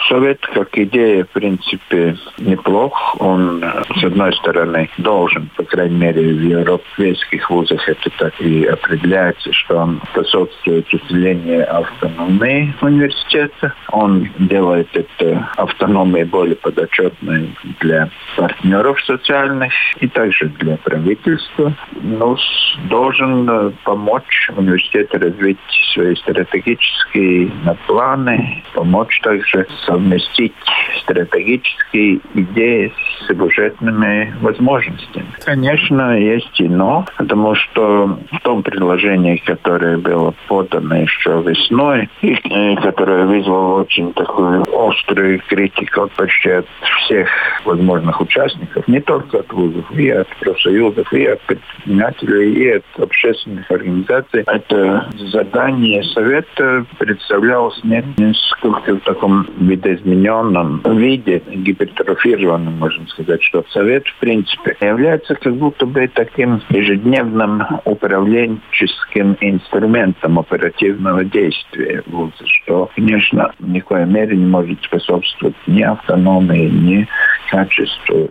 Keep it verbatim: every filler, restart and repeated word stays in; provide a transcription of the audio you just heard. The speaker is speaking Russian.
Совет как идея, в принципе, неплох. Он, с одной стороны, должен, по крайней мере, в европейских вузах это так и определяется, что он способствует усилению автономии университета. Он делает это автономией более подотчетной для партнеров социальных и также для правительства. Но должен помочь университету развить свои стратегические планы, помочь также совместить стратегические идеи с бюджетными возможностями. Конечно, есть и но, потому что в том предложении, которое было подано еще весной, и которое вызвало очень такую острую критику почти от всех возможных участников, не только от вузов, и от профсоюзов, и от предпринимателей, и от общественных организаций, это задание Совета представлялось несколько в таком видоизмененном виде, гипертрофированном, можно сказать, что Совет, в принципе, является как будто бы таким ежедневным управленческим инструментом оперативного действия вуза, что, конечно, в никакой мере не может способствовать ни автономии, ни качеству